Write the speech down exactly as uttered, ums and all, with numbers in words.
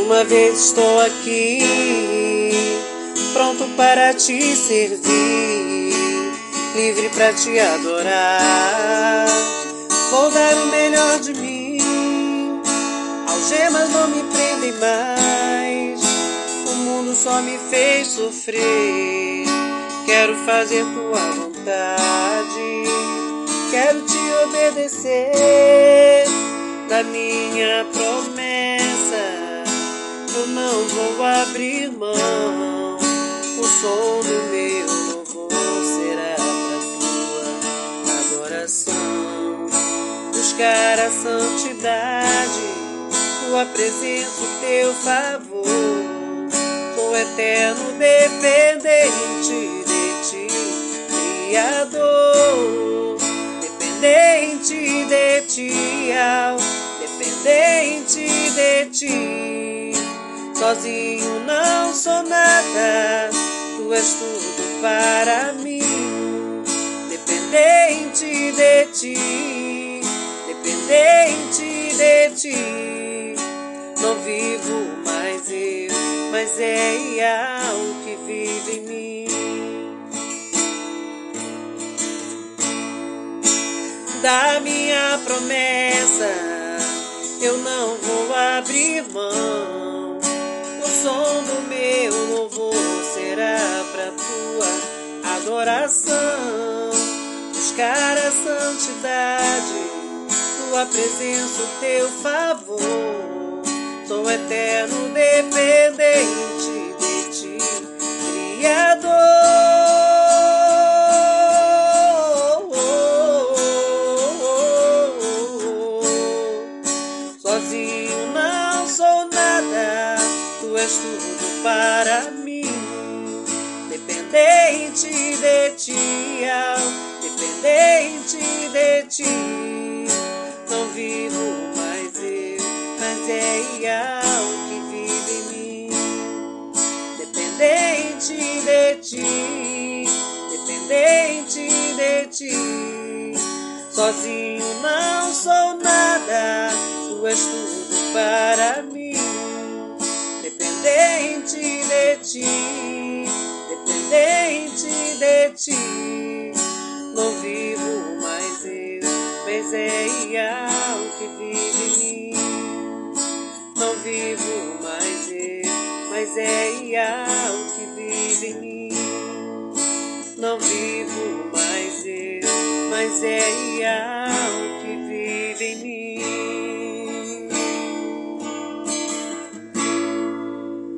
uma vez estou aqui, pronto para te servir, livre para te adorar. Vou dar o melhor de mim, algemas não me prendem mais, o mundo só me fez sofrer. Quero fazer tua vontade, quero te obedecer. Da minha promessa eu não vou abrir mão. O som do meu louvor será pra tua adoração. Buscar a santidade, tua presença, o teu favor. Sou eterno dependente de ti, Criador. Dependente de ti, ao dependente de ti. Sozinho não sou nada, tu és tudo para mim. Dependente de ti, dependente de ti. Não vivo mais eu, mas é Iá o que vive em mim. Da minha promessa eu não vou abrir mão. O som do meu louvor será pra tua adoração. Buscar a santidade, tua presença, o teu favor. Sou eterno dependente de ti, Criador. Sozinho não sou nada, tu és tudo para mim. Dependente de ti, ao dependente de ti. Não vivo mais eu, mas é Iá o que vive em mim. Dependente de ti, dependente de ti. Sozinho não sou nada, tu és tudo para mim. Dependente de ti, dependente de ti. Não vivo mais eu, mas é Iá o que vive em mim. Não vivo mais eu, mas é Iá o que vive em mim. Não vivo mais eu, mas é Iá o que vive em mim.